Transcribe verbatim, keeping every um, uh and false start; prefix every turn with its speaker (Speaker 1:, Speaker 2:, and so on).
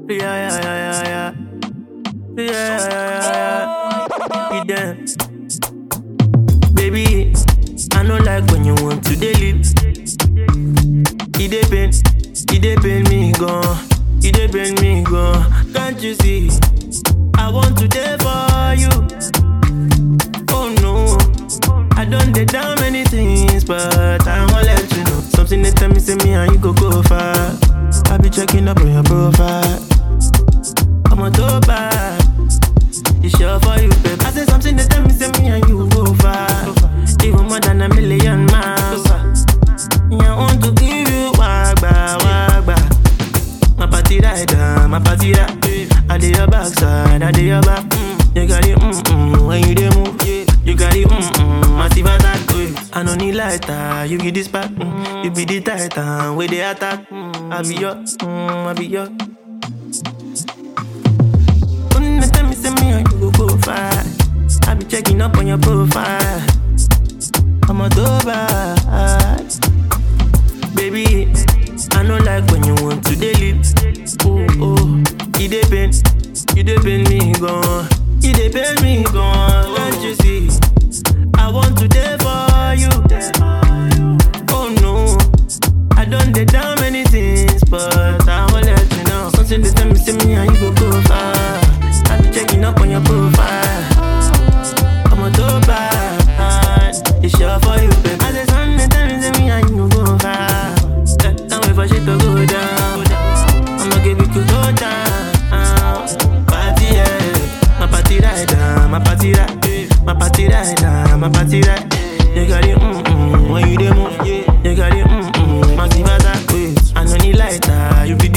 Speaker 1: Yeah, yeah, yeah, yeah, yeah. Yeah, yeah, yeah, yeah. Yeah. Baby, I don't like when you want to dey leave. It dey pain, it dey pain me gone. It dey pain me gone. Can't you see? I want to dey for you. Oh no, I done did down many things, but I wanna let you know. Something they tell me, say me and you go go far. I be checking up on your profile. I'm a dope bad. It's sure for you, babe. I say something they tell me, say me and you go far. Even more than a million miles. Yeah, I want to give you wagba, wagba. My party rider, my party rider. I dey your backside, I dey your back. Mm. You got it, mm mm. When you dey move, yeah. You got it, mm mm. Massive attack, yeah. I don't need lighter, you get this back. Mm. You be the titan, where they attack. Mm. I be your, mm, I be your. When they tell me, say me and you go go far. I be checking up on your profile. I'm a dope bad. Baby, I don't like when you want to dey leave. Oh, oh, it dey pain, it dey pain me gone. It dey pain me gone. Can't you see? I want to dey for you. Oh no, I done did down many things, but I wanna let you know. Something they tell me, say me and you go go far. I be checking up on your profile. I'm a dope bad. It's sure for you, babe. I say something they tell me, say me and you go far. Can't wait for shit to go down. I'ma give it to go down. Party, yeah. My party rider, my party rider, my party rider, my party rider. You got it, mm mm. When you dey move, yeah. You got it, mm mm. Massive attack, I don't need lighter. You be